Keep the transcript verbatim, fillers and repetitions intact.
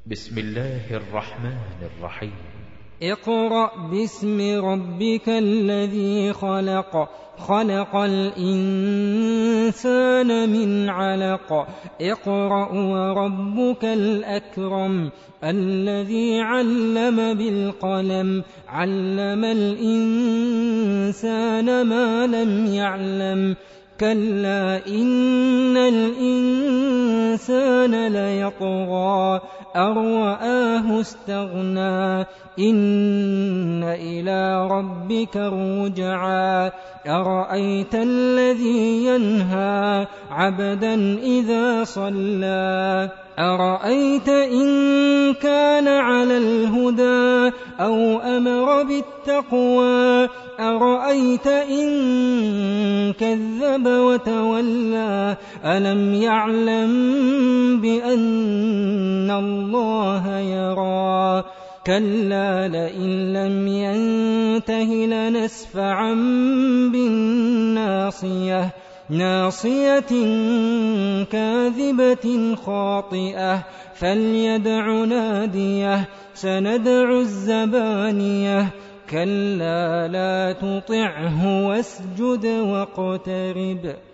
بسم الله الرحمن الرحيم. اقرأ باسم ربك الذي خلق خلق الإنسان من علق اقرأ وربك الأكرم الذي علم بالقلم علم الإنسان ما لم يعلم كلا إن الإنسان ليطغى أن رآه استغنى إن إلى ربك الرجعى أرأيت الذي ينهى عبدا إذا صلى أرأيت إن كان على الهدى أو أمر بالتقوى أرأيت إن كذب وتولى ألم يعلم بأن الله يرى كلا لئن لم ينته لنسفعا بالناصية ناصية كاذبة خاطئة فليدع ناديه سندع الزبانية كلا لا تطعه واسجد واقترب.